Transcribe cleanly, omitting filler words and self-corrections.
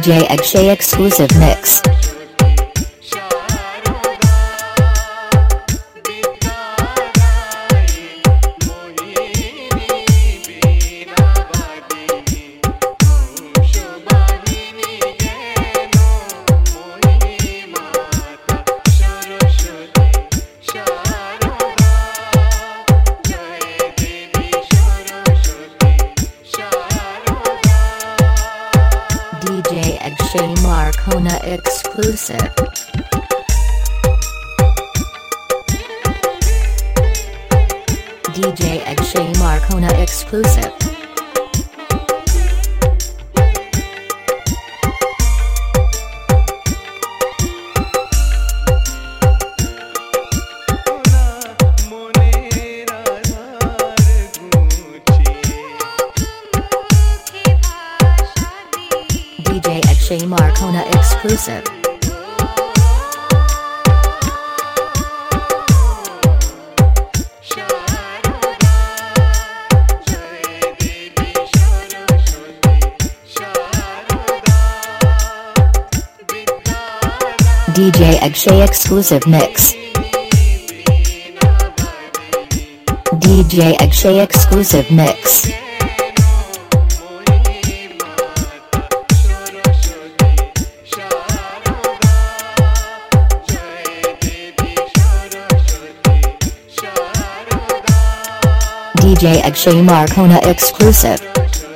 DJ Akshay exclusive mix. DJ Akshay Marcona exclusive. DJ Akshay Marcona exclusive. DJ Akshay Marcona exclusive. DJ Akshay exclusive mix. DJ Akshay exclusive mix. DJ Akshay Marcona exclusive.